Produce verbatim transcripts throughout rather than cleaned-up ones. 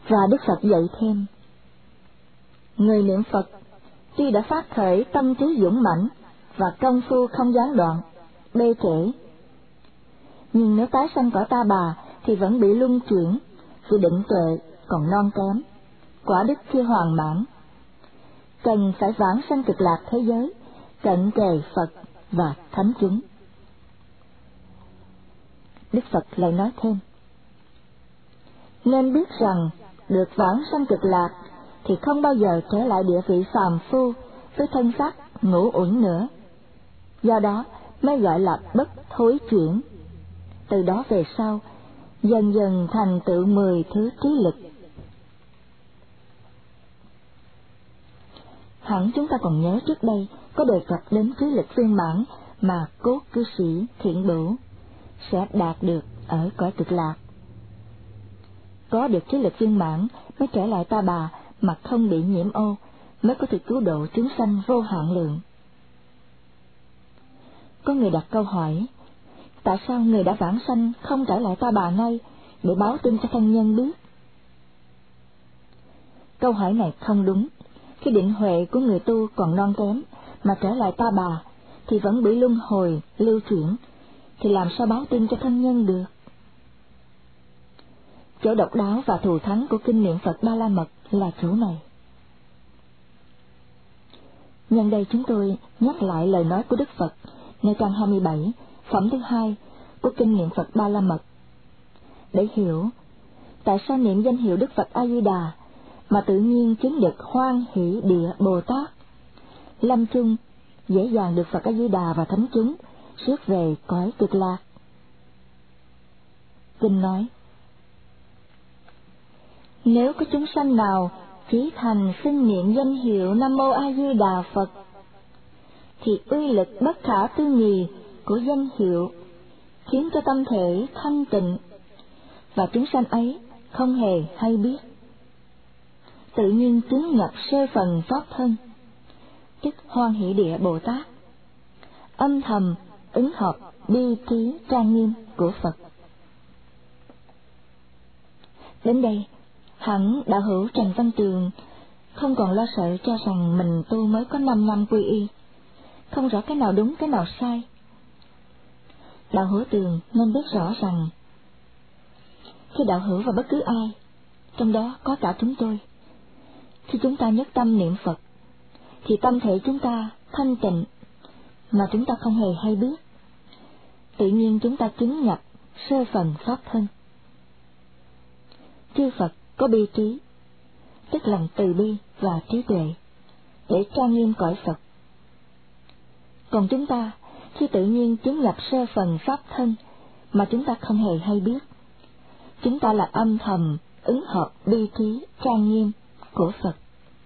Và Đức Phật dạy thêm, người niệm Phật tuy đã phát khởi tâm trí dũng mãnh và công phu không gián đoạn, bê trễ, nhưng nếu tái sanh cõi ta bà thì vẫn bị luân chuyển, vì định tuệ còn non kém, quả đức chưa hoàn mãn, cần phải vãng sanh cực lạc thế giới, cận kề Phật và thánh chúng. Đức Phật lại nói thêm, nên biết rằng được vãng sanh cực lạc thì không bao giờ trở lại địa vị phàm phu với thân xác ngũ uẩn nữa, do đó mới gọi là bất thối chuyển. Từ đó về sau, dần dần thành tựu mười thứ trí lực. Hẳn chúng ta còn nhớ trước đây có đề cập đến trí lực viên mãn mà cốt cư sĩ Thiện Bửu sẽ đạt được ở cõi cực lạc. Có được trí lực viên mãn mới trở lại ta bà mà không bị nhiễm ô, mới có thể cứu độ chúng sanh vô hạn lượng. Có người đặt câu hỏi, tại sao người đã vãng sanh không trở lại ta bà ngay để báo tin cho thân nhân biết? Câu hỏi này không đúng. Khi định huệ của người tu còn non kém mà trở lại ta bà thì vẫn bị luân hồi, lưu chuyển, thì làm sao báo tin cho thân nhân được? Chỗ độc đáo và thù thắng của kinh niệm Phật Ba La Mật là chỗ này. Nhân đây chúng tôi nhắc lại lời nói của Đức Phật nơi trang hai mươi bảy, phẩm thứ hai của kinh niệm Phật Ba La Mật, để hiểu tại sao niệm danh hiệu Đức Phật A Di Đà mà tự nhiên chứng được Hoan Hỷ Địa Bồ Tát, lâm chung dễ dàng được Phật A Di Đà và thánh chúng rước về cõi cực lạc. Kinh nói, nếu có chúng sanh nào chỉ thành xưng niệm danh hiệu Nam Mô A Di Đà Phật, thì uy lực bất khả tư nghì của danh hiệu khiến cho tâm thể thanh tịnh, và chúng sanh ấy không hề hay biết, tự nhiên chứng nhập sơ phần pháp thân, tức Hoan Hỷ Địa Bồ Tát, âm thầm ứng hợp bi trí trang nghiêm của Phật. Đến đây, hẳn đạo hữu Trần Văn Tường không còn lo sợ cho rằng mình tu mới có năm năm quy y, không rõ cái nào đúng cái nào sai. Đạo hữu Tường nên biết rõ rằng khi đạo hữu và bất cứ ai, trong đó có cả chúng tôi, khi chúng ta nhất tâm niệm Phật, thì tâm thể chúng ta thanh tịnh mà chúng ta không hề hay biết, tự nhiên chúng ta chứng nhập sơ phần pháp thân. Chư Phật có bi trí, tức lòng từ bi và trí tuệ, để trang nghiêm cõi Phật. Còn chúng ta, khi tự nhiên chứng nhập sơ phần pháp thân mà chúng ta không hề hay biết, chúng ta là âm thầm ứng hợp bi trí trang nghiêm của Phật.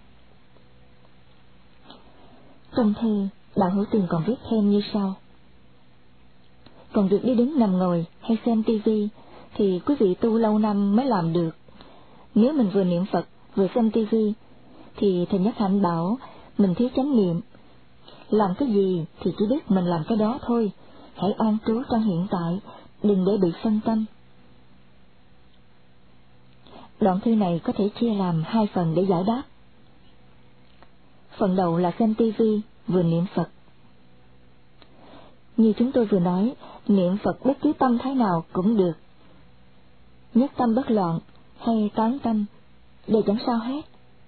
Trong thư, đạo hữu Tường còn viết thêm như sau: còn việc đi đứng nằm ngồi hay xem tivi thì quý vị tu lâu năm mới làm được. Nếu mình vừa niệm Phật vừa xem tivi thì Thầy Nhất Hạnh bảo mình thiếu chánh niệm, làm cái gì thì chỉ biết mình làm cái đó thôi, hãy an trú trong hiện tại, đừng để bị phân tâm. Đoạn thư này có thể chia làm hai phần để giải đáp. Phần đầu là xem tivi vừa niệm Phật. Như chúng tôi vừa nói, niệm Phật bất cứ tâm thái nào cũng được, nhất tâm bất loạn hay tán tâm đều chẳng sao hết.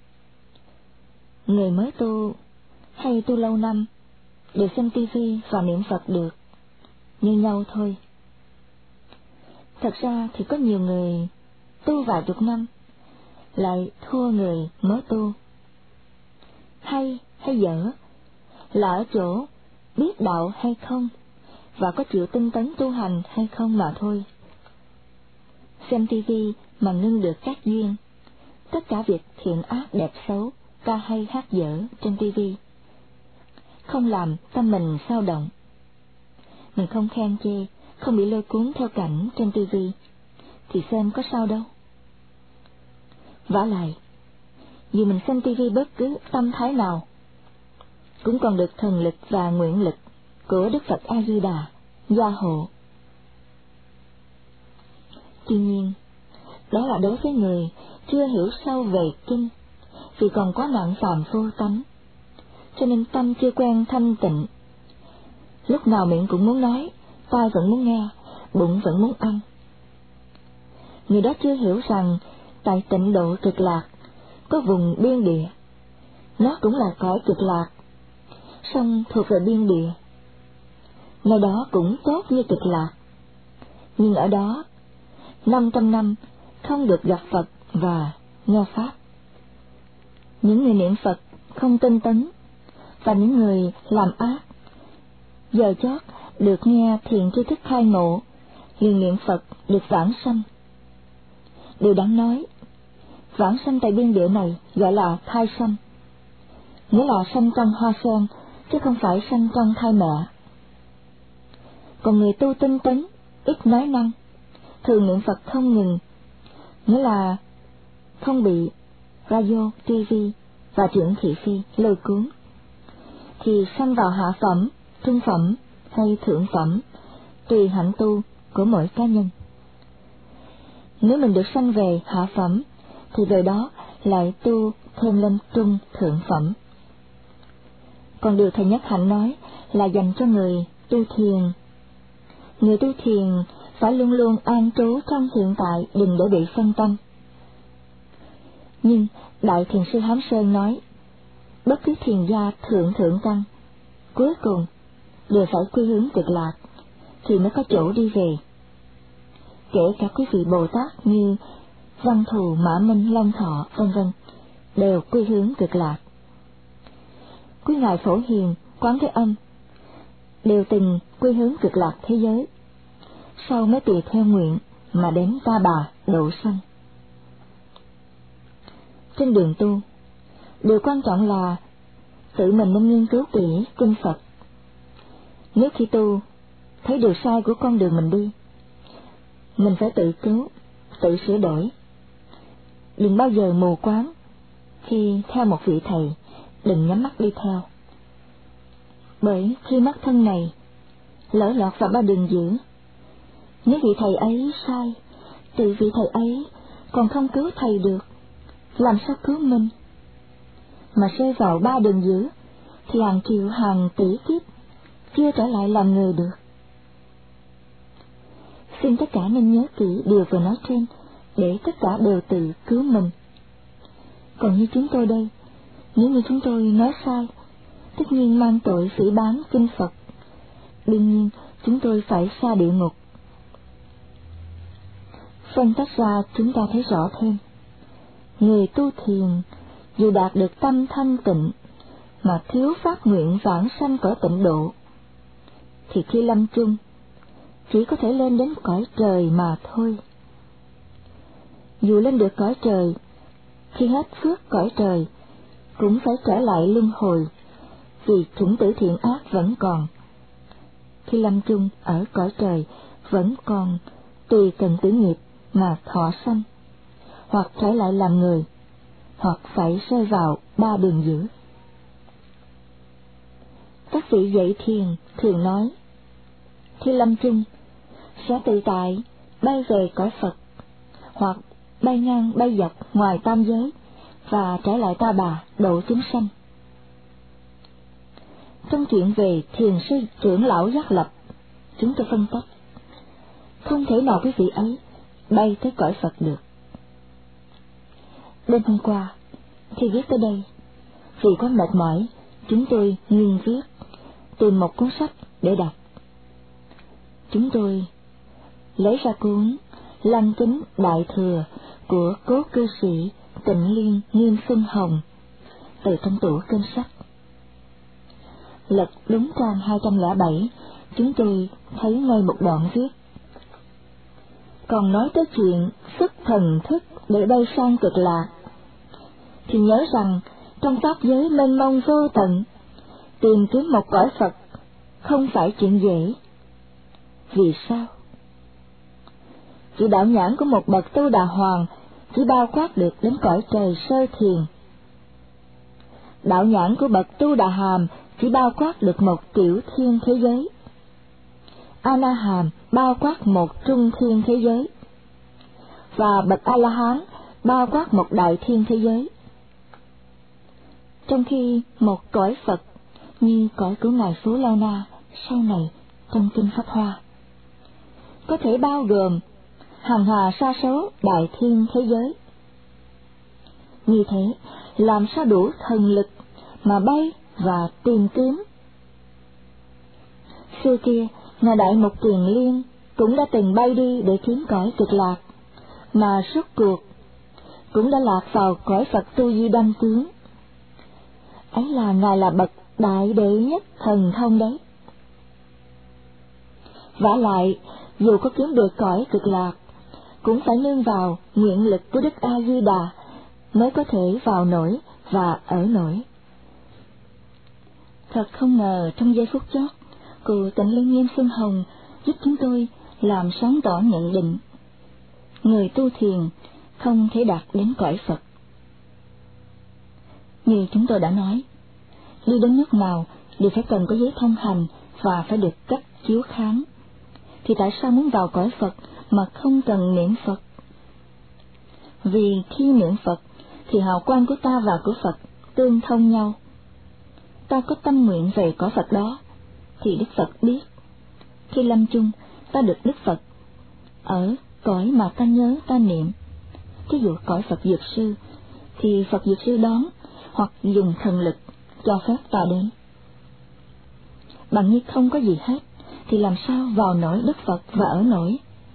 Người mới tu hay tu lâu năm đều xem tivi và niệm Phật được, như nhau thôi. Thật ra thì có nhiều người tu vài chục năm lại thua người mới tu. Hay hay dở là ở chỗ biết đạo hay không và có chịu tinh tấn tu hành hay không mà thôi. Xem tivi mà ngưng được các duyên, tất cả việc thiện ác đẹp xấu, ca hay hát dở trên tivi không làm tâm mình xao động, mình không khen chê, không bị lôi cuốn theo cảnh trên tivi thì xem có sao đâu. Vả lại, dù mình xem tivi bất cứ tâm thái nào cũng còn được thần lực và nguyện lực của Đức Phật A Di Đà gia hộ. Tuy nhiên, đó là đối với người chưa hiểu sâu về kinh, vì còn có nặng phàm vô tánh, cho nên tâm chưa quen thanh tịnh. Lúc nào miệng cũng muốn nói, tai vẫn muốn nghe, bụng vẫn muốn ăn. Người đó chưa hiểu rằng tại tịnh độ cực lạc có vùng biên địa, nó cũng là cõi cực lạc, song thuộc về biên địa. Nơi đó cũng tốt như cực lạc, nhưng ở đó năm trăm năm không được gặp Phật và nghe Pháp. Những người niệm Phật không tinh tấn và những người làm ác giờ chót được nghe thiền tri thức khai ngộ, liền niệm Phật được vãng sanh. Điều đáng nói, vãng sanh tại biên địa này gọi là thai sanh, nghĩa là sanh trong hoa sen, chứ không phải sanh trong thai mẹ. Còn người tu tinh tấn, ít nói năng, thường niệm Phật không ngừng, nghĩa là không bị radio, tivi và truyện thị phi lôi cuốn, thì sanh vào hạ phẩm, trung phẩm hay thượng phẩm, tùy hạnh tu của mỗi cá nhân. Nếu mình được sanh về hạ phẩm, thì về đó lại tu thêm lên trung thượng phẩm. Còn điều thầy Nhất Hạnh nói là dành cho người tu thiền. Người tu thiền phải luôn luôn an trú trong hiện tại, đừng để bị phân tâm. Nhưng Đại Thiền sư Hám Sơn nói, bất cứ thiền gia thượng thượng căn, cuối cùng đều phải quy hướng cực lạc, thì mới có chỗ đi về. Kể cả quý vị Bồ Tát như Văn Thù, Mã Minh, Long Thọ, vân vân, đều quy hướng cực lạc. Quý ngài Phổ Hiền, Quán Thế Âm đều từng quy hướng cực lạc thế giới, sau mới tùy theo nguyện mà đến Ta Bà độ sanh. Trên đường tu, điều quan trọng là tự mình nên nghiên cứu kỹ kinh Phật. Nếu khi tu thấy điều sai của con đường mình đi, mình phải tự cứu, tự sửa đổi. Đừng bao giờ mù quáng khi theo một vị thầy, đừng nhắm mắt đi theo. Bởi khi mắt thân này lỡ lọt vào ba đường dữ, nếu vị thầy ấy sai, thì vị thầy ấy còn không cứu thầy được, làm sao cứu mình? Mà rơi vào ba đường dữ thì hàng triệu hàng tỷ kiếp chưa trở lại làm người được. Xin tất cả nên nhớ kỹ điều vừa nói trên, để tất cả đều tự cứu mình. Còn như chúng tôi đây, nếu như chúng tôi nói sai, tất nhiên mang tội phỉ báng kinh Phật, đương nhiên chúng tôi phải xa địa ngục. Phân tách ra chúng ta thấy rõ thêm, người tu thiền dù đạt được tâm thanh tịnh mà thiếu phát nguyện vãng sanh cõi tịnh độ, thì khi lâm chung chỉ có thể lên đến cõi trời mà thôi. Dù lên được cõi trời, khi hết phước cõi trời cũng phải trở lại luân hồi, vì chủng tử thiện ác vẫn còn. Khi lâm chung ở cõi trời vẫn còn tùy cần tử nghiệp mà thọ sanh, hoặc trở lại làm người, hoặc phải rơi vào ba đường dữ. Các vị dạy thiền thường nói, khi lâm chung sẽ tự tại bay về cõi Phật, hoặc bay ngang bay dọc ngoài tam giới và trở lại Ta Bà độ chúng sanh. Trong chuyện về thiền sư trưởng lão giác lập, chúng tôi phân tích, không thể nào quý vị ấy bay tới cõi Phật được. Đêm hôm qua, khi viết tới đây, vì quá mệt mỏi, chúng tôi ngừng viết, tìm một cuốn sách để đọc. Chúng tôi lấy ra cuốn Lăng Kính Đại Thừa của cố cư sĩ Tịnh Liên Nghiêm Xuân Hồng từ trong tủ kinh sách. Lật đúng trang hai trăm lẻ bảy, chúng tôi thấy ngay một đoạn viết: còn nói tới chuyện xuất thần thức để bay sang cực lạc, thì nhớ rằng trong pháp giới mênh mông vô tận, tìm kiếm một cõi Phật không phải chuyện dễ. Vì sao? Vì đạo nhãn của một bậc Tu Đà Hoàng chỉ bao quát được đến cõi trời sơ thiền. Đạo nhãn của bậc Tu Đà Hàm chỉ bao quát được một tiểu thiên thế giới. A Na Hàm bao quát một trung thiên thế giới. Và bậc A La Hán bao quát một đại thiên thế giới. Trong khi một cõi Phật như cõi của Ngài Phú Lao Na sau này trong Kinh Pháp Hoa có thể bao gồm hàng hà sa số đại thiên thế giới. Như thế, làm sao đủ thần lực mà bay và tìm kiếm? Xưa kia, Ngài Đại Mục Kiền Liên cũng đã từng bay đi để kiếm cõi Cực Lạc, mà rốt cuộc cũng đã lạc vào cõi Phật Tu Di Đăng Tướng. Ấy là Ngài là bậc đại đệ nhất thần thông đấy. Vả lại, dù có kiếm được cõi Cực Lạc, cũng phải nương vào nguyện lực của Đức A Di Đà mới có thể vào nổi và ở nổi. Thật không ngờ trong giây phút chót, cụ Tịnh Lương Nghiêm Xuân Hồng giúp chúng tôi làm sáng tỏ nhận định người tu thiền không thể đạt đến cõi Phật. Như chúng tôi đã nói, đi đến nước nào đều phải cần có giấy thông hành và phải được cấp chiếu khám. Thì tại sao muốn vào cõi Phật mà không cần niệm Phật? Vì khi niệm Phật thì hào quang của ta và của Phật tương thông nhau. Ta có tâm nguyện về cõi Phật đó thì Đức Phật biết. Khi lâm chung, ta được Đức Phật ở cõi mà ta nhớ ta niệm. Ví dụ cõi Phật Dược Sư thì Phật Dược Sư đón hoặc dùng thần lực cho phép ta đến. Bằng như không có gì hết thì làm sao vào nổi Đức Phật và ở nổi?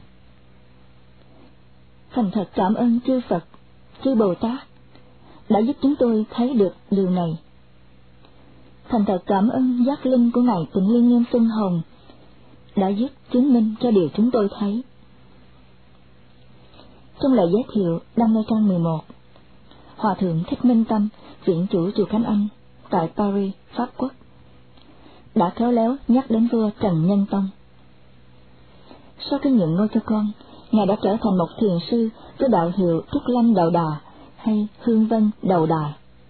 Thành thật cảm ơn chư Phật, chư Bồ Tát đã giúp chúng tôi thấy được điều này. Thành thật cảm ơn giác linh của Ngài Tịnh Liên Nghiêm Xuân Hồng đã giúp chứng minh cho điều chúng tôi thấy. Trong lời giới thiệu đăng nơi trang mười một, Hòa thượng Thích Minh Tâm, viện chủ chùa Khánh Anh tại Paris, Pháp Quốc, đã khéo léo nhắc đến vua Trần Nhân Tông. Sau khi nhượng ngôi cho con, Ngài đã trở thành một thiền sư với đạo hiệu Trúc Lâm Đầu Đà hay Hương Vân Đầu Đà.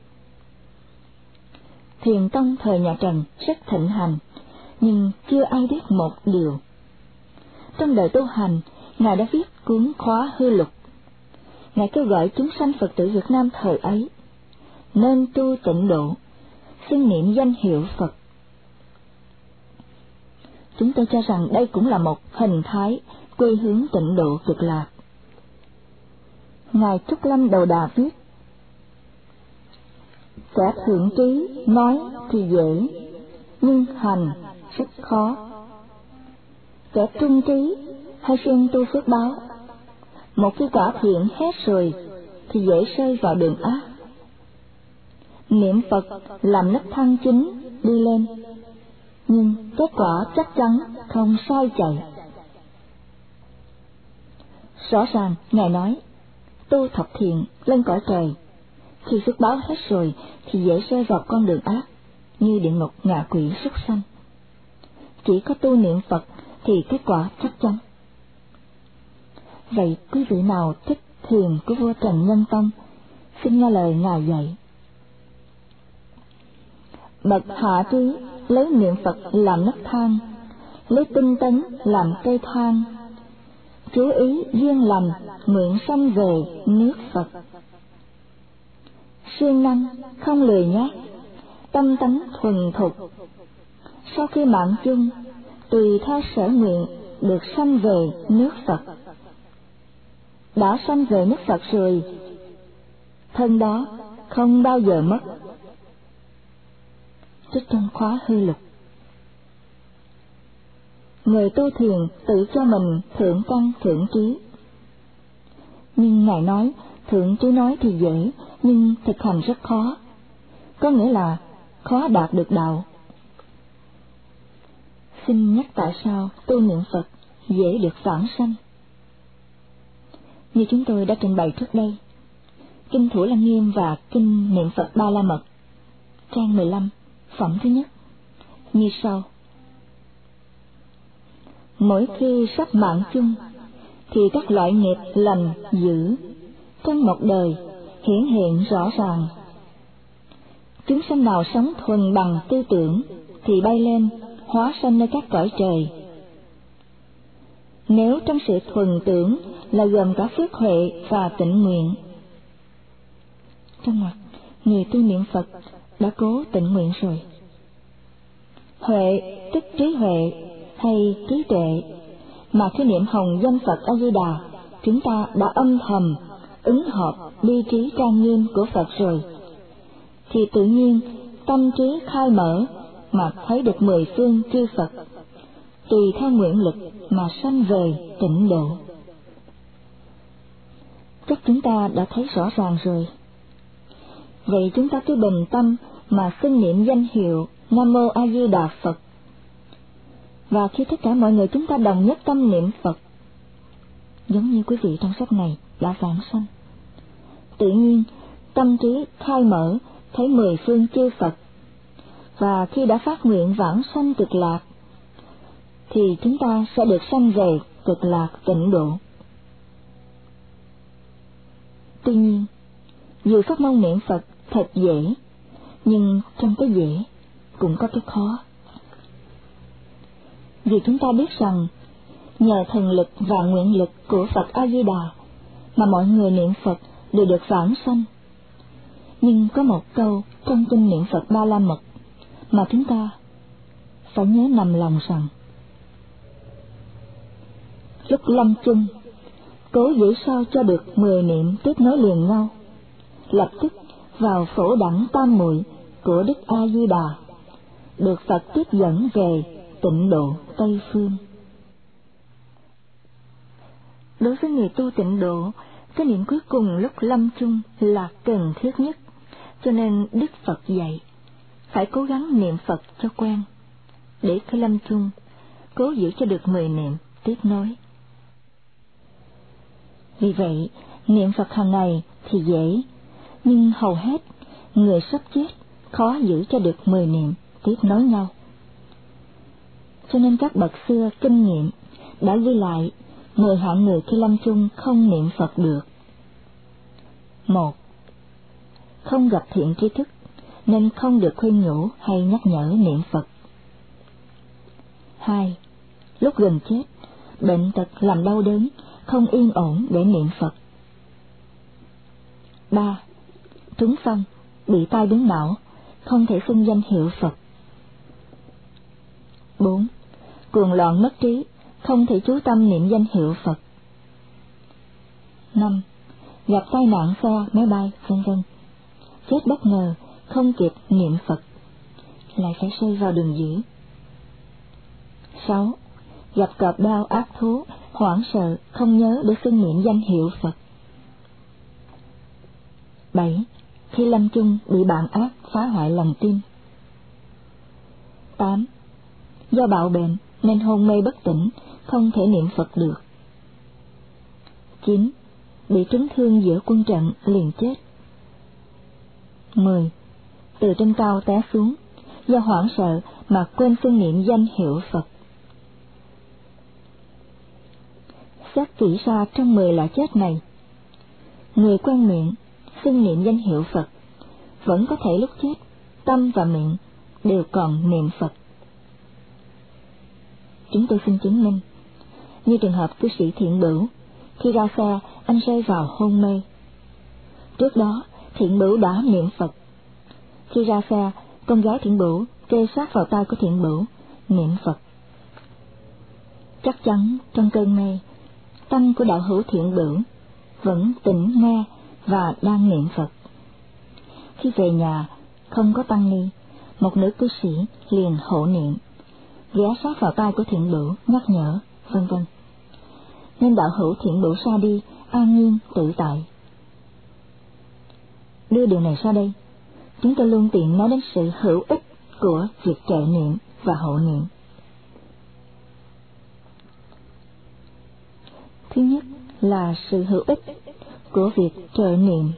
Thiền tông thời nhà Trần rất thịnh hành, nhưng chưa ai biết một điều. Trong đời tu hành, Ngài đã viết cuốn Khóa Hư Lục. Ngài kêu gọi chúng sanh Phật tử Việt Nam thời ấy nên tu tịnh độ, xưng niệm danh hiệu Phật. Chúng tôi cho rằng đây cũng là một hình thái quê hướng tịnh độ Cực Lạc. Ngài Trúc Lâm Đầu Đà viết: kẻ thượng trí nói thì dễ, nhưng hành rất khó. Kẻ trung trí hay siêng tu phước báo, một khi quả thiện hết rồi thì dễ rơi vào đường ác. Niệm Phật làm nấc thang chính đi lên, nhưng kết quả chắc chắn không sai chạy. Rõ ràng Ngài nói, tu thập thiện lên cõi trời, khi phước báo hết rồi thì dễ rơi vào con đường ác, như địa ngục, ngạ quỷ, súc sanh. Chỉ có tu niệm Phật thì kết quả chắc chắn. Vậy quý vị nào thích thiền của vua Trần Nhân Tông, xin nghe lời Ngài dạy. Bậc hạ trí lấy niệm Phật làm nấc thang, lấy tinh tấn làm cây thang, chú ý duyên lành nguyện sanh về nước Phật. Siêng năng không lười nhác, tâm tánh thuần thục, sau khi mạng chung tùy theo sở nguyện được sanh về nước Phật. Đã sanh về nước Phật rồi, thân đó không bao giờ mất. Trích trong Khóa Hư Lục. Người tu thiền tự cho mình thượng căn thượng trí, nhưng Ngài nói thượng trí nói thì dễ, nhưng thực hành rất khó, có nghĩa là khó đạt được đạo. Xin nhắc tại sao tu niệm Phật dễ được vãng sanh. Như chúng tôi đã trình bày trước đây, Kinh Thủ Lăng Nghiêm và Kinh Niệm Phật Ba La Mật, trang mười lăm, phẩm thứ nhất, như sau. Mỗi khi sắp mạng chung, thì các loại nghiệp lành dữ trong một đời hiển hiện rõ ràng. Chúng sanh nào sống thuần bằng tư tưởng thì bay lên hóa sanh nơi các cõi trời. Nếu trong sự thuần tưởng là gồm cả phước huệ và tịnh nguyện, trong mặt người tu niệm Phật đã cố tịnh nguyện rồi. Huệ tức trí huệ hay trí tuệ, mà khi niệm hồng danh Phật A Di Đà, chúng ta đã âm thầm ứng hợp bi trí trang nghiêm của Phật rồi, thì tự nhiên tâm trí khai mở mà thấy được mười phương chư Phật, tùy theo nguyện lực mà sanh về tịnh độ. Chắc chúng ta đã thấy rõ ràng rồi. Vậy chúng ta cứ bình tâm mà xưng niệm danh hiệu Nam Mô A Di Đà Phật. Và khi tất cả mọi người chúng ta đồng nhất tâm niệm Phật, giống như quý vị trong sách này đã vãng sanh, tự nhiên tâm trí khai mở thấy mười phương chư Phật, và khi đã phát nguyện vãng sanh cực lạc, thì chúng ta sẽ được sanh về cực lạc tịnh độ. Tuy nhiên, dù pháp môn niệm Phật thật dễ, nhưng trong cái dễ cũng có cái khó. Vì chúng ta biết rằng nhờ thần lực và nguyện lực của Phật A Di Đà mà mọi người niệm Phật đều được vãng sanh. Nhưng có một câu trong kinh niệm Phật Ba La Mật mà chúng ta phải nhớ nằm lòng rằng: lúc lâm chung, cố giữ sao cho được mười niệm tiếp nối liền nhau, lập tức vào phổ đẳng tam muội của Đức A Di Đà, được Phật tiếp dẫn về tịnh độ Tây Phương. Đối với người tu tịnh độ, cái niệm cuối cùng lúc lâm chung là cần thiết nhất, cho nên Đức Phật dạy phải cố gắng niệm Phật cho quen, để khi lâm chung cố giữ cho được mười niệm tiếp nối. Vì vậy, niệm Phật hàng ngày thì dễ, nhưng hầu hết người sắp chết khó giữ cho được mười niệm tiếp nối nhau. Cho nên các bậc xưa kinh nghiệm đã ghi lại mười hạng người khi lâm chung không niệm Phật được. Một, không gặp thiện tri thức nên không được khuyên nhủ hay nhắc nhở niệm Phật. Hai, lúc gần chết, bệnh tật làm đau đớn, không yên ổn để niệm Phật. Ba, trúng phong, bị tai biến não, không thể xưng danh hiệu Phật. Bốn, cuồng loạn mất trí, không thể chú tâm niệm danh hiệu Phật. Năm, gặp tai nạn xe, máy bay, vân vân, chết bất ngờ, không kịp niệm Phật, lại phải rơi vào đường dữ. Sáu, gặp cọp đao ác thú, hoảng sợ, không nhớ để xưng niệm danh hiệu Phật. Bảy, khi lâm chung bị bạn ác phá hoại lòng tin. Tám, do bạo bệnh nên hôn mê bất tỉnh, không thể niệm Phật được. Chín, bị trúng thương giữa quân trận liền chết. Mười, từ trên cao té xuống, do hoảng sợ mà quên xưng niệm danh hiệu Phật. Xét kỹ ra trong mười loại chết này, người quen miệng xưng niệm danh hiệu Phật vẫn có thể lúc chết tâm và miệng đều còn niệm Phật. Chúng tôi xin chứng minh, như trường hợp cư sĩ Thiện Bửu, khi ra xe anh rơi vào hôn mê. Trước đó Thiện Bửu đã niệm Phật. Khi ra xe, con gái Thiện Bửu kê sát vào tai của Thiện Bửu niệm Phật. Chắc chắn trong cơn mê, tâm của đạo hữu Thiện Bửu vẫn tỉnh nghe và đang niệm Phật. Khi về nhà không có tăng ni, một nữ cư sĩ liền hộ niệm, ghé sát vào tai của Thiện Bửu nhắc nhở, vân vân. Nên đạo hữu Thiện Bửu ra đi an nhiên tự tại. Đưa điều này ra đây, chúng tôi luôn tiện nói đến sự hữu ích của việc trợ niệm và hộ niệm. Thứ nhất là sự hữu ích của việc trợ niệm.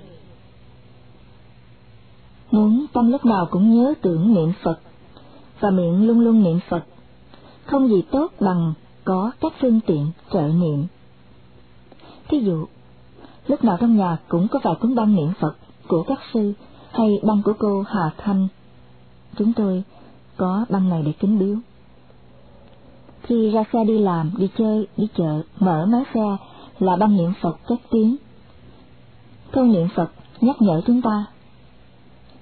Muốn tâm lúc nào cũng nhớ tưởng niệm Phật và miệng luôn luôn niệm Phật, không gì tốt bằng có các phương tiện trợ niệm. Thí dụ, lúc nào trong nhà cũng có vài cuốn băng niệm Phật của các sư hay băng của cô Hà Thanh. Chúng tôi có băng này để kính biếu. Khi ra xe đi làm, đi chơi, đi chợ, mở máy xe là băng niệm Phật cất tiếng. Câu niệm Phật nhắc nhở chúng ta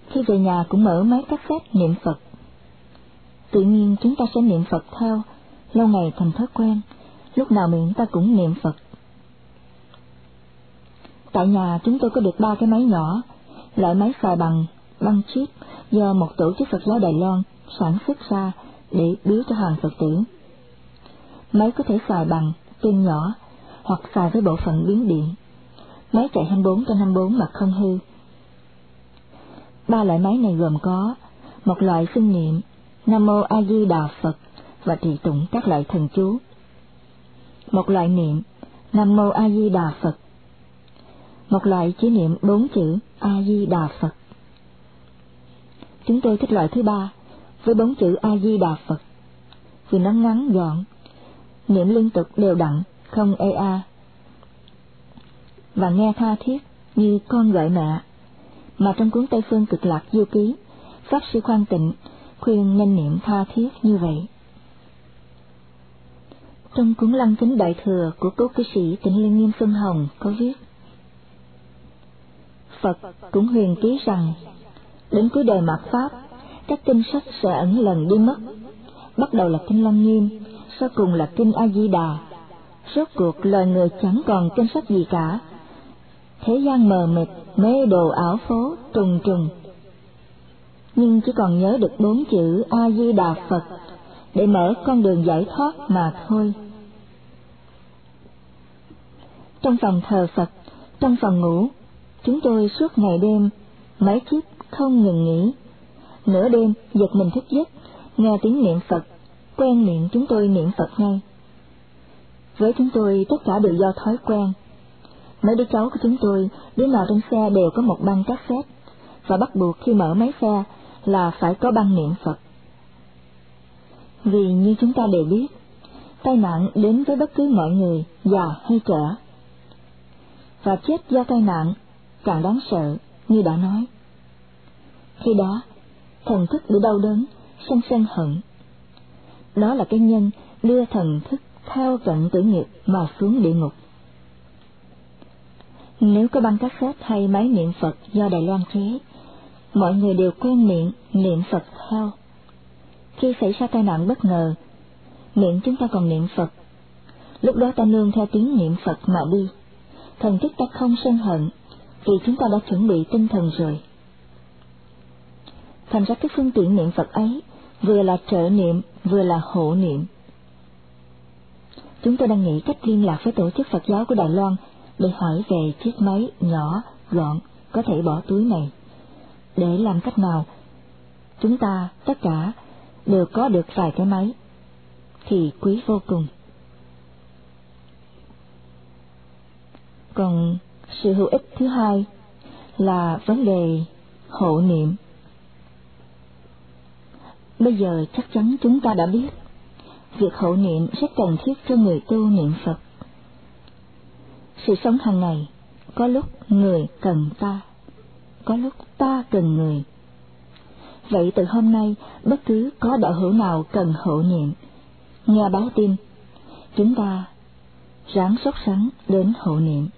khi về nhà cũng mở máy cassette niệm Phật. Tự nhiên chúng ta sẽ niệm Phật theo, lâu ngày thành thói quen, lúc nào miệng ta cũng niệm Phật. Tại nhà chúng tôi có được ba cái máy nhỏ, loại máy xài bằng băng chip do một tổ chức Phật giáo Đài Loan sản xuất ra để biếu cho hàng Phật tử. Máy có thể xài bằng pin nhỏ hoặc xài với bộ phận biến điện. Máy chạy hai mươi bốn trên hai mươi bốn mà không hư. Ba loại máy này gồm có một loại xưng niệm Nam Mô A Di Đà Phật và trì tụng các loại thần chú, một loại niệm Nam Mô A Di Đà Phật, một loại chỉ niệm bốn chữ A Di Đà Phật. Chúng tôi thích loại thứ ba với bốn chữ A Di Đà Phật vì nó ngắn gọn, niệm liên tục đều đặn, không ê a, và nghe tha thiết như con gọi mẹ, mà trong cuốn Tây Phương Cực Lạc Du Ký, Pháp Sư Khoan Tịnh khuyên nên niệm tha thiết như vậy. Trong cuốn Lăng Kính Đại Thừa của cố cư sĩ Tịnh Liên Nghiêm Xuân Hồng có viết: Phật cũng huyền ký rằng đến cuối đời mạt Pháp, các kinh sách sẽ ẩn lần đi mất. Bắt đầu là kinh Lăng Nghiêm, sau cùng là kinh A Di Đà. Rốt cuộc loài người chẳng còn kinh sách gì cả. Thế gian mờ mịt, mê đồ ảo phố trùng trùng, nhưng chỉ còn nhớ được bốn chữ A Di Đà Phật để mở con đường giải thoát mà thôi. Trong phòng thờ Phật, trong phòng ngủ, chúng tôi suốt ngày đêm máy chip không ngừng nghỉ. Nửa đêm giật mình thức giấc, nghe tiếng niệm Phật, quen miệng chúng tôi niệm Phật ngay. Với chúng tôi tất cả đều do thói quen. Mấy đứa cháu của chúng tôi, đứa nào trên xe đều có một băng cassette, và bắt buộc khi mở máy xe là phải có băng niệm Phật. Vì như chúng ta đều biết, tai nạn đến với bất cứ mọi người, già hay trẻ. Và chết do tai nạn càng đáng sợ, như đã nói. Khi đó, thần thức bị đau đớn, sân sân hận. Đó là cái nhân đưa thần thức theo vận tử nghiệp mà xuống địa ngục. Nếu có băng cassette hay máy niệm Phật do Đài Loan chế, mọi người đều quen miệng niệm Phật theo. Khi xảy ra tai nạn bất ngờ, miệng chúng ta còn niệm Phật. Lúc đó ta nương theo tiếng niệm Phật mà đi. Thần thức ta không sân hận, vì chúng ta đã chuẩn bị tinh thần rồi. Thành ra cái phương tiện niệm Phật ấy vừa là trợ niệm, vừa là hộ niệm. Chúng tôi đang nghĩ cách liên lạc với tổ chức Phật giáo của Đài Loan để hỏi về chiếc máy nhỏ, gọn, có thể bỏ túi này. Để làm cách nào chúng ta tất cả đều có được vài cái máy thì quý vô cùng. Còn sự hữu ích thứ hai là vấn đề hộ niệm. Bây giờ chắc chắn chúng ta đã biết việc hộ niệm rất cần thiết cho người tu niệm Phật. Sự sống hàng ngày, có lúc người cần ta, có lúc ta cần người. Vậy từ hôm nay, bất cứ có đạo hữu nào cần hộ niệm, nghe báo tin, chúng ta ráng sốt sắng đến hộ niệm.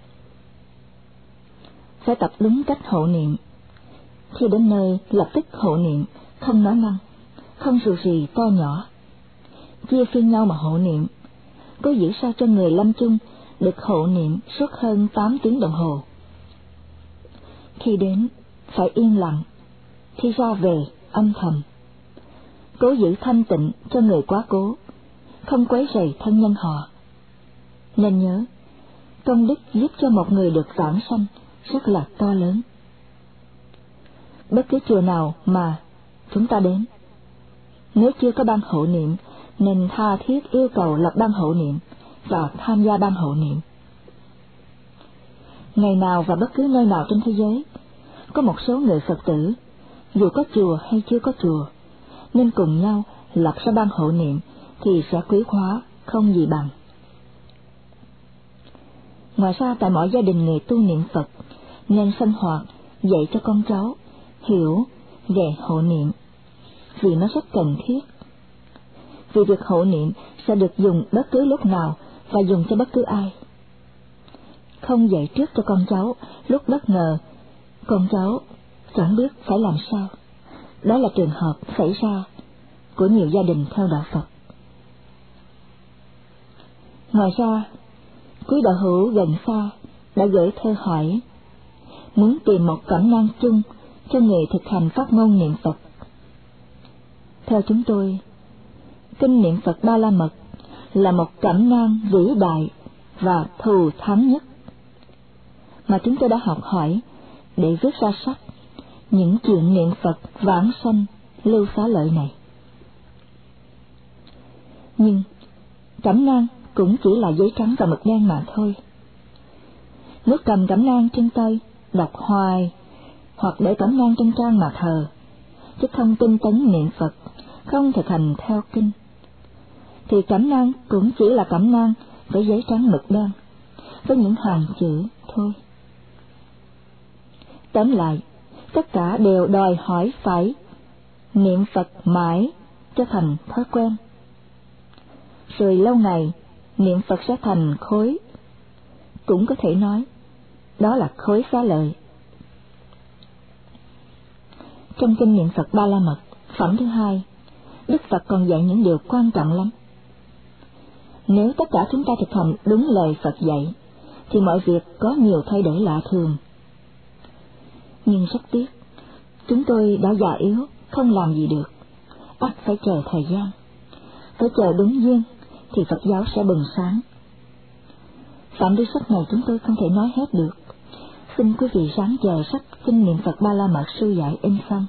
Phải tập đúng cách hộ niệm. Khi đến nơi lập tức hộ niệm, không nói năng, không rù rì to nhỏ. Chia phiên nhau mà hộ niệm, cố giữ sao cho người lâm chung được hộ niệm suốt hơn tám tiếng đồng hồ. Khi đến phải yên lặng, khi ra về âm thầm. Cố giữ thanh tịnh cho người quá cố, không quấy rầy thân nhân họ. Nên nhớ, công đức giúp cho một người được vãng sanh rất là to lớn. Bất cứ chùa nào mà chúng ta đến, nếu chưa có ban hộ niệm, nên tha thiết yêu cầu lập ban hộ niệm và tham gia ban hộ niệm. Ngày nào và bất cứ nơi nào trên thế giới, có một số người Phật tử, dù có chùa hay chưa có chùa, nên cùng nhau lập ra ban hộ niệm thì sẽ quý hóa không gì bằng. Ngoài ra, tại mọi gia đình người tu niệm Phật nên sinh hoạt dạy cho con cháu hiểu về hộ niệm, vì nó rất cần thiết. Vì việc hộ niệm sẽ được dùng bất cứ lúc nào và dùng cho bất cứ ai. Không dạy trước cho con cháu, lúc bất ngờ con cháu chẳng biết phải làm sao. Đó là trường hợp xảy ra của nhiều gia đình theo đạo Phật. Ngoài ra, quý đạo hữu gần xa đã gửi thơ hỏi muốn tìm một cẩm nang chung cho người thực hành pháp môn niệm Phật. Theo chúng tôi, kinh niệm Phật Ba La Mật là một cẩm nang vĩ đại và thù thắng nhất mà chúng tôi đã học hỏi để viết ra sách Những chuyện niệm Phật vãng sanh Lưu Xá Lợi này. Nhưng cẩm nang cũng chỉ là giấy trắng và mực đen mà thôi. Nếu cầm cẩm nang trên tay đọc hoài, hoặc để cẩm nang trên trang mà thờ, chứ không tinh tấn niệm Phật, không thực hành theo kinh, thì cẩm nang cũng chỉ là cẩm nang với giấy trắng mực đen, với những hàng chữ thôi. Tóm lại, tất cả đều đòi hỏi phải niệm Phật mãi cho thành thói quen. Rồi lâu ngày, niệm Phật sẽ thành khối. Cũng có thể nói, đó là khối xá lợi. Trong kinh niệm Phật Ba La Mật, phẩm thứ hai, Đức Phật còn dạy những điều quan trọng lắm. Nếu tất cả chúng ta thực hành đúng lời Phật dạy, thì mọi việc có nhiều thay đổi lạ thường. Nhưng rất tiếc, chúng tôi đã già yếu, không làm gì được, ắt phải chờ thời gian. Phải chờ đúng duyên, thì Phật giáo sẽ bừng sáng. Phạm vi sách này chúng tôi không thể nói hết được. Xin quý vị ráng chờ sách kinh niệm Phật Ba La Mật sư dạy in xong.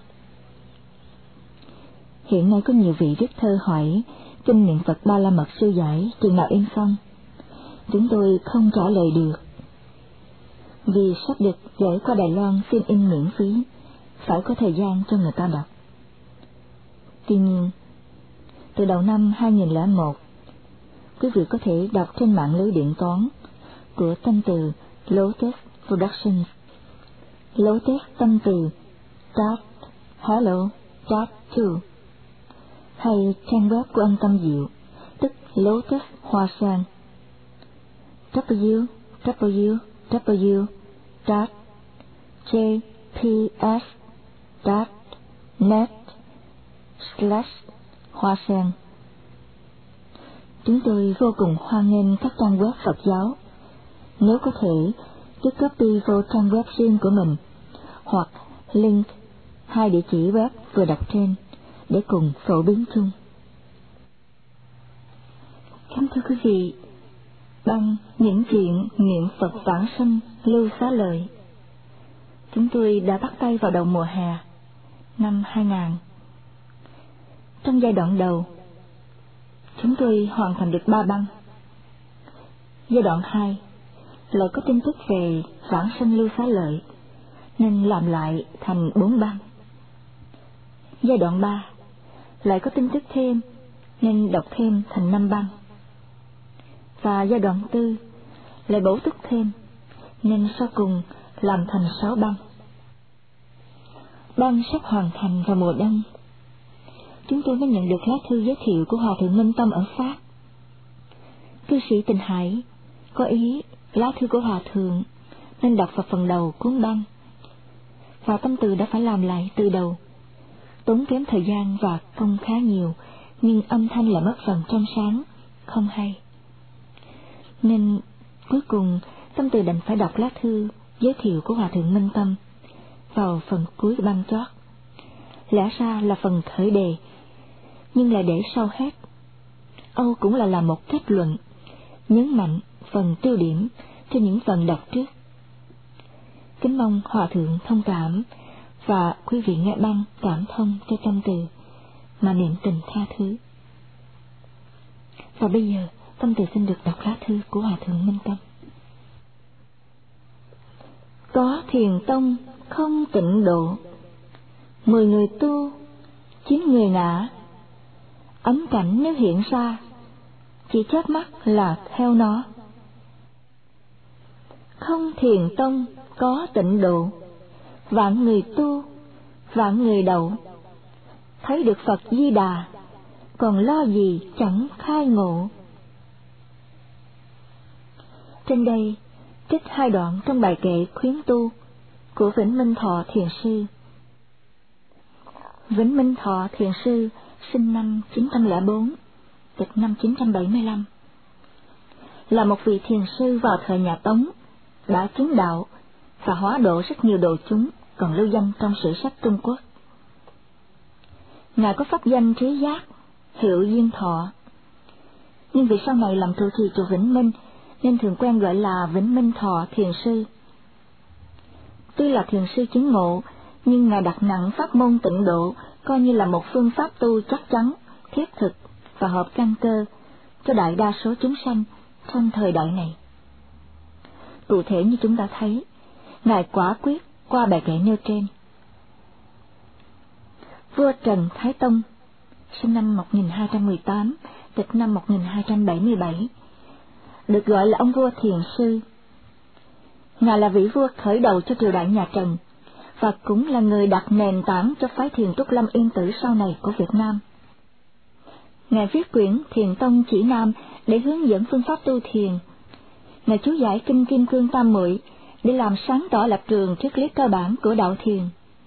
Hiện nay có nhiều vị viết thơ hỏi kinh niệm Phật Ba La Mật sư dạy chừng nào in xong. Chúng tôi không trả lời được, vì sách được gửi qua Đài Loan xin in miễn phí, phải có thời gian cho người ta đọc. Tuy nhiên, từ đầu năm hai nghìn lẻ một, quý vị có thể đọc trên mạng lưới điện toán của Tâm Từ Lotus Productions, Lotus Tâm Từ dot hello dot to, hay trang web của anh Tâm Diệu, tức Lotus Hoa Sen, www dot j p s dot net slash hoa sen. Chúng tôi vô cùng hoan nghênh các trang web Phật giáo. Nếu có thể, cứ copy vô trang web riêng của mình, hoặc link hai địa chỉ web vừa đọc trên để cùng phổ biến chung. Kính thưa quý vị, bằng những chuyện niệm Phật vãng sanh Lưu Xá Lợi, chúng tôi đã bắt tay vào đầu mùa hè năm hai nghìn. Trong giai đoạn đầu, chúng tôi hoàn thành được ba băng. Giai đoạn hai lại có tin tức về vãng sanh Lưu Xá Lợi, nên làm lại thành bốn băng. Giai đoạn ba lại có tin tức thêm, nên đọc thêm thành năm băng. Và giai đoạn tư lại bổ túc thêm, nên sau cùng làm thành sáu băng. Băng sắp hoàn thành vào mùa đông, chúng tôi mới nhận được lá thư giới thiệu của Hòa Thượng Minh Tâm ở Pháp. Cư sĩ Tình Hải có ý lá thư của Hòa Thượng nên đọc vào phần đầu cuốn băng, và Tâm Từ đã phải làm lại từ đầu, tốn kém thời gian và công khá nhiều, nhưng âm thanh lại mất phần trong sáng, không hay. Nên cuối cùng Tâm Từ đành phải đọc lá thư giới thiệu của Hòa Thượng Minh Tâm vào phần cuối băng chót. Lẽ ra là phần khởi đề, nhưng lại để sau hết. Âu cũng là làm một kết luận, nhấn mạnh phần tiêu điểm cho những phần đọc trước. Kính mong Hòa Thượng thông cảm, và quý vị nghe băng cảm thông cho Tâm Từ mà niệm tình tha thứ. Và bây giờ Tâm Từ xin được đọc lá thư của Hòa Thượng Minh Tâm. Có thiền tông không tịnh độ, mười người tu, chín người ngã. Ấm cảnh nếu hiện ra, chỉ chớp mắt là theo nó. Không thiền tông có tịnh độ, vạn người tu, vạn người đậu. Thấy được Phật Di Đà, còn lo gì chẳng khai ngộ. Trên đây trích hai đoạn trong bài kệ khuyến tu của Vĩnh Minh Thọ Thiền Sư Vĩnh Minh Thọ Thiền Sư sinh năm chín trăm lẻ bốn, tịch năm chín trăm bảy mươi lăm, là một vị thiền sư vào thời nhà Tống, đã chứng đạo và hóa độ rất nhiều độ chúng còn lưu danh trong sử sách Trung Quốc. Ngài có pháp danh Trí Giác, hiệu Duyên Thọ, nhưng vì sau này làm trụ trì chùa Vĩnh Minh nên thường quen gọi là Vĩnh Minh Thọ Thiền Sư. Tuy là thiền sư chứng ngộ, nhưng Ngài đặt nặng pháp môn tịnh độ coi như là một phương pháp tu chắc chắn, thiết thực và hợp căn cơ cho đại đa số chúng sanh trong thời đại này. Cụ thể như chúng ta thấy, Ngài quả quyết qua bài kệ nêu trên. Vua Trần Thái Tông sinh năm một nghìn hai trăm mười tám, tịch năm một nghìn hai trăm bảy mươi bảy, được gọi là ông vua thiền sư. Ngài là vị vua khởi đầu cho triều đại nhà Trần và cũng là người đặt nền tảng cho phái thiền Trúc Lâm Yên Tử sau này của Việt Nam. Ngài viết quyển Thiền Tông Chỉ Nam để hướng dẫn phương pháp tu thiền. Ngài chú giải kinh Kim Cương Tam Muội để làm sáng tỏ lập trường triết lý cơ bản của đạo thiền.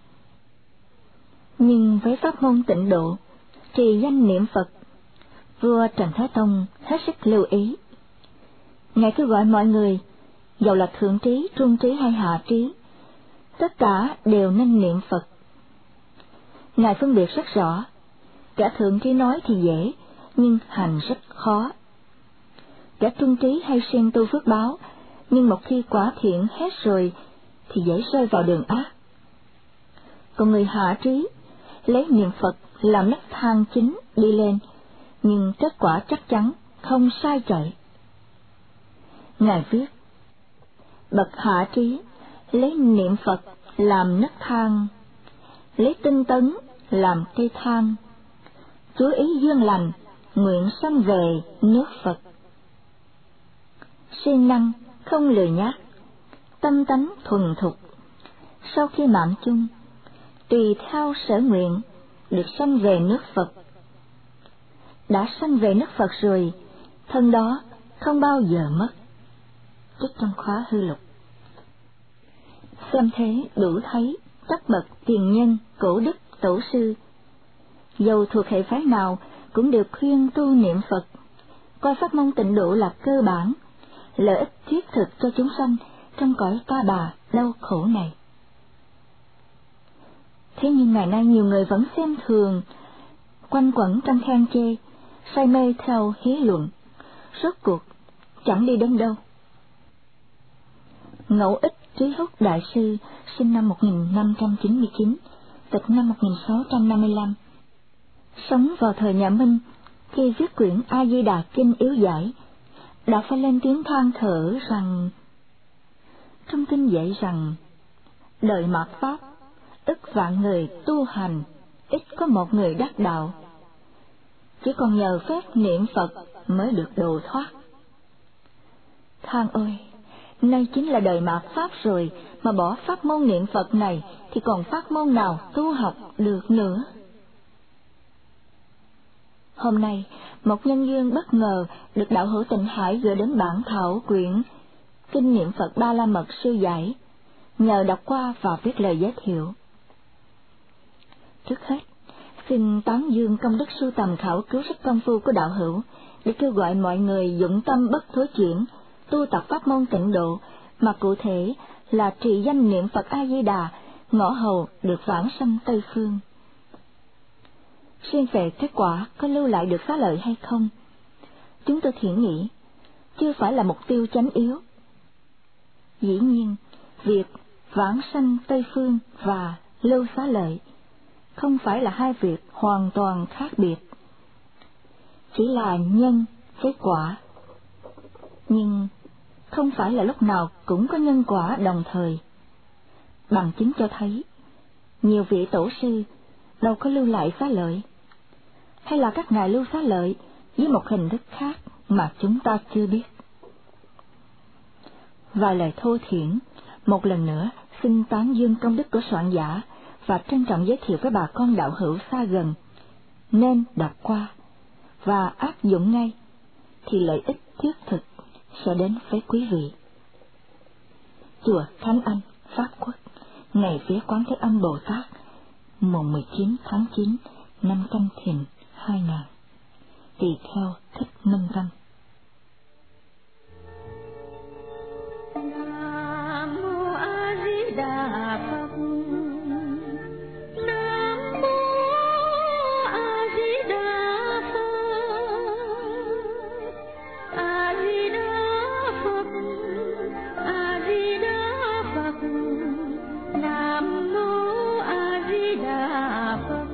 Nhưng với pháp môn tịnh độ, trì danh niệm Phật, vua Trần Thái Tông hết sức lưu ý. Ngài kêu gọi mọi người, dầu là thượng trí, trung trí hay hạ trí, tất cả đều nên niệm Phật. Ngài phân biệt rất rõ, kẻ thượng trí nói thì dễ, nhưng hành rất khó. Kẻ trung trí hay siêng tu phước báo, nhưng một khi quả thiện hết rồi thì dễ rơi vào đường ác. Còn người hạ trí lấy niệm Phật làm nấc thang chính đi lên, nhưng kết quả chắc chắn không sai chạy. Ngài viết, bậc hạ trí lấy niệm Phật làm nấc thang, lấy tinh tấn làm cây thang, chú ý duyên lành, nguyện sanh về nước Phật. Siêng năng không lười nhác, tâm tánh thuần thục, sau khi mạng chung, tùy theo sở nguyện, được sanh về nước Phật. Đã sanh về nước Phật rồi, thân đó không bao giờ mất. Trích trong khóa hư lục. Xem thế đủ thấy các bậc tiền nhân, cổ đức, tổ sư, dầu thuộc hệ phái nào cũng đều khuyên tu niệm Phật, coi pháp môn tịnh độ là cơ bản, lợi ích thiết thực cho chúng sanh trong cõi ta bà đau khổ này. Thế nhưng ngày nay nhiều người vẫn xem thường, quanh quẩn trong khen chê, say mê theo hí luận, rốt cuộc chẳng đi đến đâu. Ngẫu ích Trí Húc Đại Sư sinh năm một nghìn năm trăm chín mươi chín, tịch năm một nghìn sáu trăm năm mươi lăm, sống vào thời nhà Minh, khi viết quyển A Di Đà Kinh Yếu Giải, đã phải lên tiếng than thở rằng, trong kinh dạy rằng, đời mạt Pháp, ức vạn người tu hành, ít có một người đắc đạo, chỉ còn nhờ phép niệm Phật mới được độ thoát. Than ôi, nay chính là đời mạt Pháp rồi, mà bỏ pháp môn niệm Phật này thì còn pháp môn nào tu học được nữa. Hôm nay, một nhân duyên bất ngờ được đạo hữu Tịnh Hải gửi đến bản thảo quyển Kinh Niệm Phật Ba La Mật Sư Giải, nhờ đọc qua và viết lời giới thiệu. Trước hết, xin tán dương công đức sưu tầm khảo cứu sách công phu của đạo hữu để kêu gọi mọi người dụng tâm bất thối chuyển, tu tập pháp môn tịnh độ, mà cụ thể là trì danh niệm Phật A Di Đà, ngõ hầu được vãng sanh Tây Phương. Riêng về kết quả có lưu lại được xá lợi hay không, chúng tôi thiển nghĩ chưa phải là mục tiêu chánh yếu. Dĩ nhiên, việc vãng sanh Tây Phương và lưu xá lợi không phải là hai việc hoàn toàn khác biệt, chỉ là nhân với quả, nhưng không phải là lúc nào cũng có nhân quả đồng thời. Bằng chứng cho thấy, nhiều vị tổ sư đâu có lưu lại xá lợi, hay là các ngài lưu xá lợi với một hình thức khác mà chúng ta chưa biết. Vài lời thô thiển, một lần nữa xin tán dương công đức của soạn giả và trân trọng giới thiệu với bà con đạo hữu xa gần, nên đọc qua và áp dụng ngay thì lợi ích thiết thực sẽ đến với quý vị. Chùa Thánh Anh, Pháp Quốc, ngày vía Quán Thế Âm Bồ Tát, mùng mười chín tháng chín năm Canh Thìn hai nghìn, tỳ kheo Thích Minh Văn. Nam mô A Di Đà Phật. Nam mô A Di Đà Phật. A Di Đà Phật. A Di Đà Phật. Nam mô A Di Đà Phật.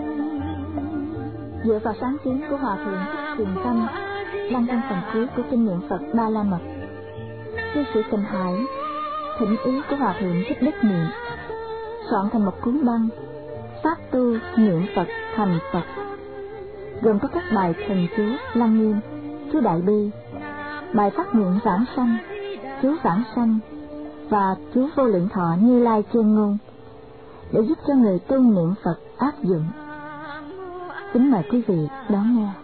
Dựa vào sáng kiến của Hòa Thượng Thích Thiền Tâm đăng trong phần cuối của kinh niệm Phật Ba La Mật, cư sĩ Tịnh Hải thỉnh ý của Hòa Thượng Thích Đức Niệm soạn thành một cuốn băng Pháp tu niệm Phật thành Phật, gồm có các bài thần chú Lăng Nghiêm, chú Đại Bi, bài phát nguyện vãng sanh, chú vãng sanh và chú Vô Lượng Thọ Như Lai Chân Ngôn, để giúp cho người tu niệm Phật áp dụng. Kính mời quý vị đón nghe.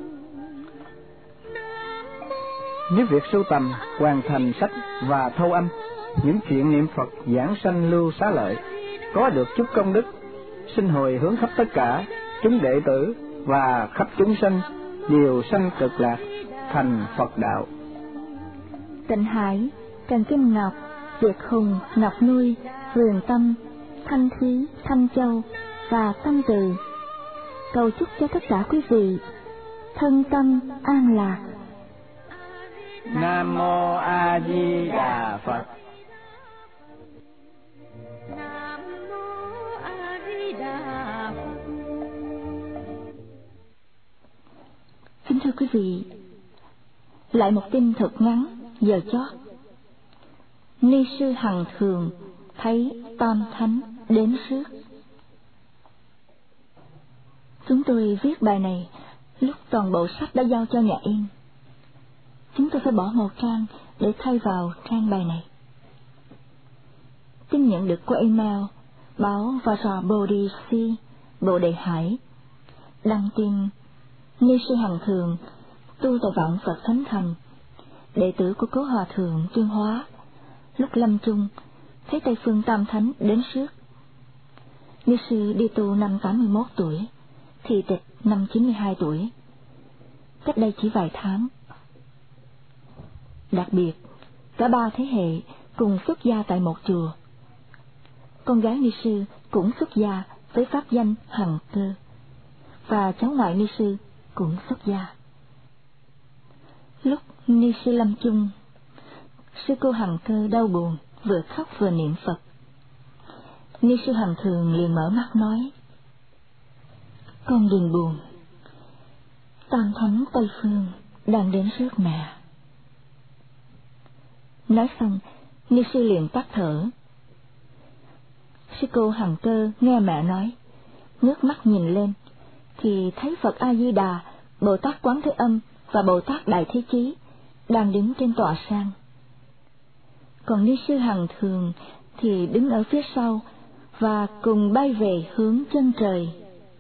Nếu việc sưu tầm, hoàn thành sách và thâu âm những chuyện niệm Phật giảng sanh lưu xá lợi, có được chút công đức, xin hồi hướng khắp tất cả chúng đệ tử và khắp chúng sanh đều sanh cực lạc thành Phật đạo. Tịnh Hải, Trần Kim Ngọc, Việt Hùng, Ngọc Nuôi, Huyền Tâm, Thanh Thúy, Thanh Châu và Tâm Từ cầu chúc cho tất cả quý vị thân tâm an lạc. Nam mô A Di Đà Phật. Nam mô A Di Đà Phật. Kính thưa quý vị, lại một tin thật ngắn giờ chót. Ni sư Hằng Thường thấy Tam Thánh đến rước. Chúng tôi viết bài này lúc toàn bộ sách đã giao cho nhà in. Chúng tôi phải bỏ một trang để thay vào trang bài này. Tin nhận được qua email báo Vajra Bodhi Si, Bộ Đề Hải, đăng tin Ni sư Hằng Thường tu tại Vạn Phật Thánh Thành, đệ tử của Cố Hòa Thượng Tuyên Hóa, lúc lâm chung thấy Tây Phương Tam Thánh đến rước. Ni sư đi tu năm tám mươi mốt tuổi, thị tịch năm chín mươi hai tuổi, cách đây chỉ vài tháng. Đặc biệt, cả ba thế hệ cùng xuất gia tại một chùa. Con gái ni sư cũng xuất gia với pháp danh Hằng Cơ, và cháu ngoại ni sư cũng xuất gia. Lúc ni sư lâm chung, sư cô Hằng Cơ đau buồn, vừa khóc vừa niệm Phật. Ni sư Hằng Thường liền mở mắt nói: "Con đừng buồn, Tam Thánh Tây Phương đang đến rước mẹ." Nói xong, ni sư liền tắt thở. Sư cô Hằng Cơ nghe mẹ nói, ngước mắt nhìn lên thì thấy Phật A Di Đà, Bồ Tát Quán Thế Âm và Bồ Tát Đại Thế Chí đang đứng trên tọa sang. Còn ni sư Hằng Thường thì đứng ở phía sau và cùng bay về hướng chân trời.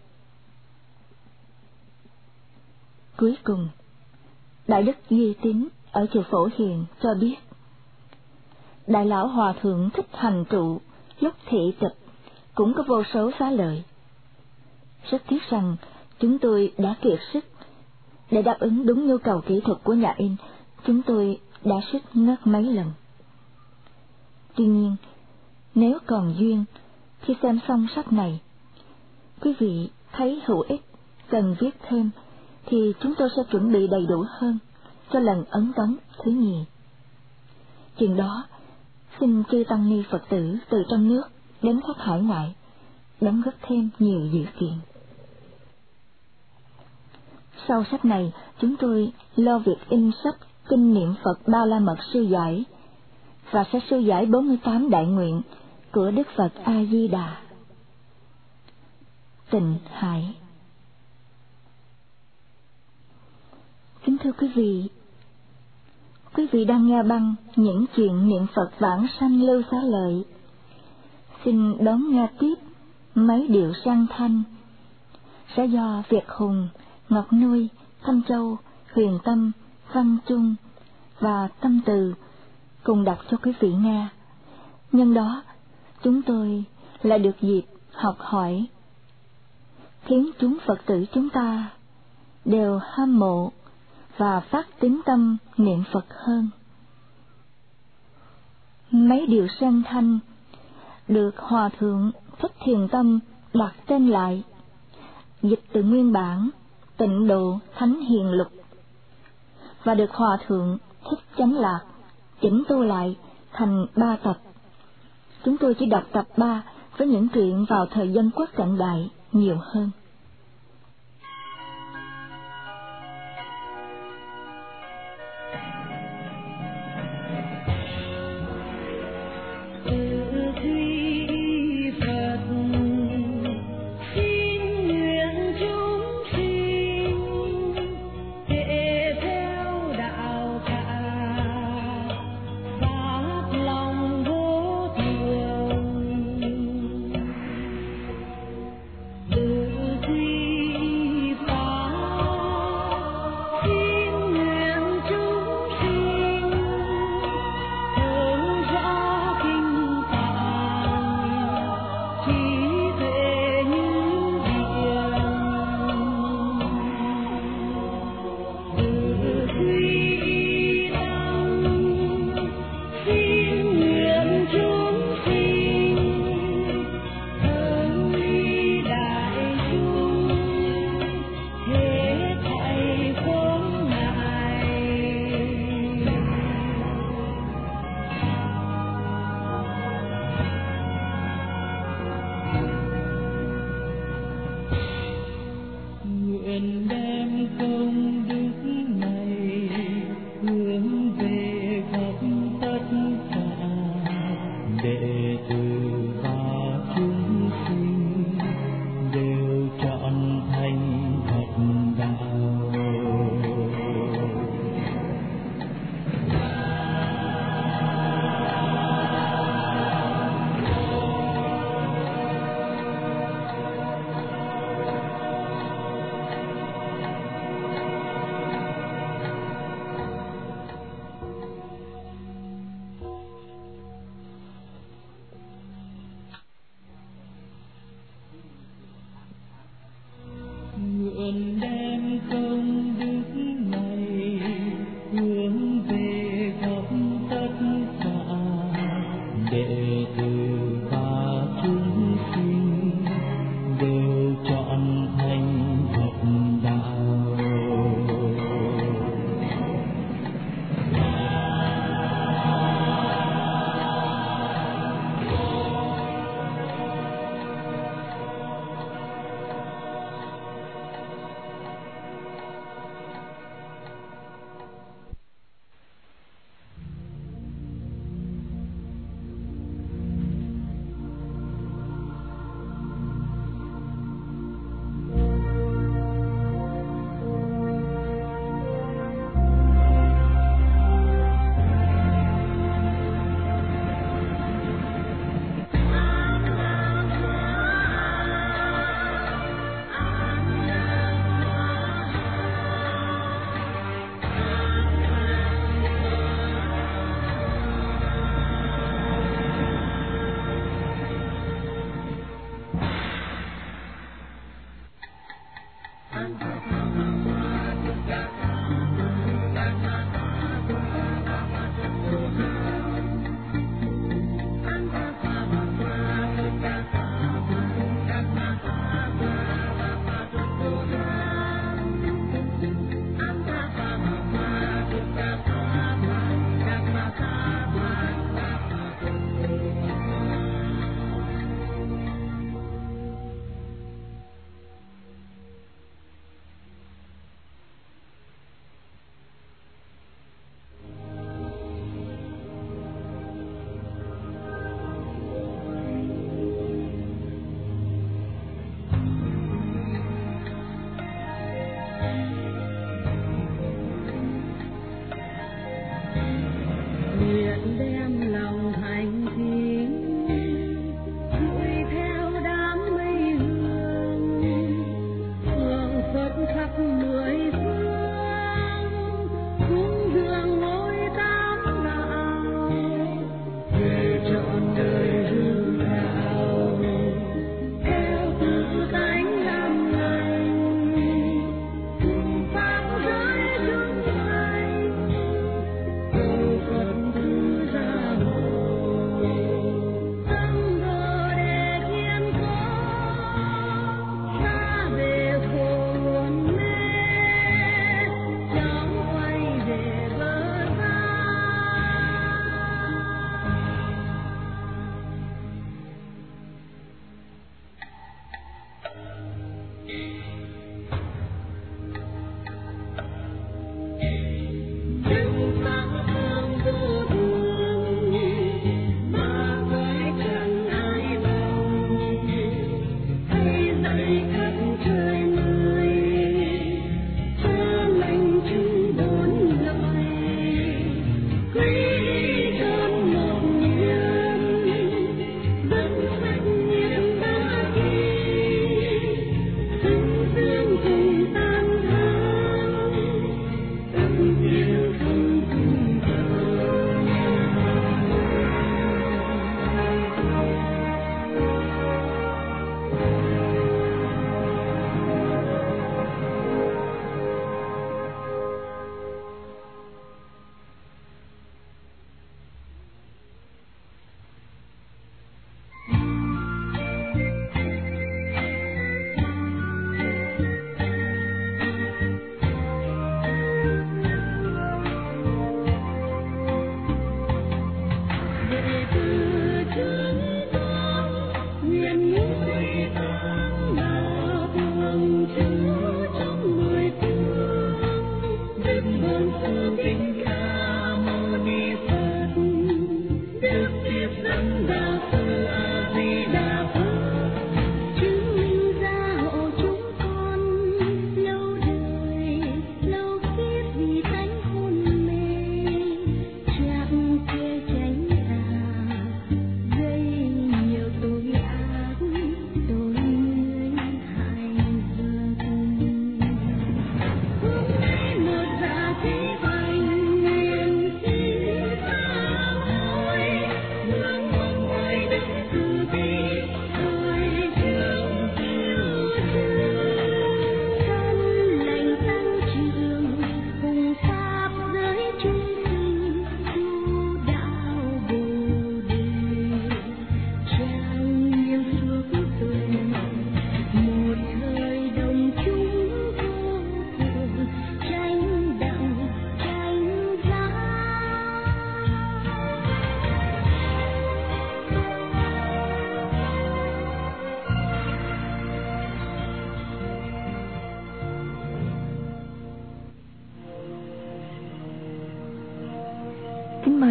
Cuối cùng, Đại Đức Duy Tín ở chùa Phổ Hiền cho biết, Đại lão Hòa Thượng Thích Hành Trụ lúc thị tịch cũng có vô số xá lợi. Rất tiếc rằng chúng tôi đã kiệt sức. Để đáp ứng đúng nhu cầu kỹ thuật của nhà in, chúng tôi đã suýt ngất mấy lần. Tuy nhiên, nếu còn duyên, khi xem xong sách này, quý vị thấy hữu ích, cần viết thêm, thì chúng tôi sẽ chuẩn bị đầy đủ hơn cho lần ấn tống thứ nhì. Chừng đó, xin chư tăng ni Phật tử từ trong nước đến khắp hải ngoại đóng góp thêm nhiều dữ kiện. Sau sách này, chúng tôi lo việc in sách kinh niệm Phật Ba La Mật sư giải và sẽ sư giải bốn mươi tám đại nguyện của Đức Phật A Di Đà. Tịnh Hải. Kính thưa quý vị, quý vị đang nghe băng những chuyện niệm Phật vãng sanh lưu xá lợi. Xin đón nghe tiếp mấy điệu sang thanh sẽ do Việt Hùng, Ngọc Nuôi, Thanh Châu, Huyền Tâm, Văn Trung và Tâm Từ cùng đọc cho quý vị nghe. Nhân đó, chúng tôi lại được dịp học hỏi khiến chúng Phật tử chúng ta đều hâm mộ và phát tín tâm niệm Phật hơn. Mấy điệu sen thanh được Hòa Thượng Thích Thiền Tâm đặt tên lại, dịch từ nguyên bản Tịnh Độ Thánh Hiền Lục, và được Hòa Thượng Thích Chánh Lạc chỉnh tu lại thành ba tập. Chúng tôi chỉ đọc tập ba với những truyện vào thời Dân Quốc cận đại nhiều hơn. Từ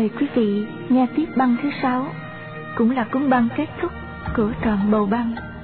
Mời quý vị nghe tiếp băng thứ sáu, cũng là cuốn băng kết thúc của trọn bầu băng.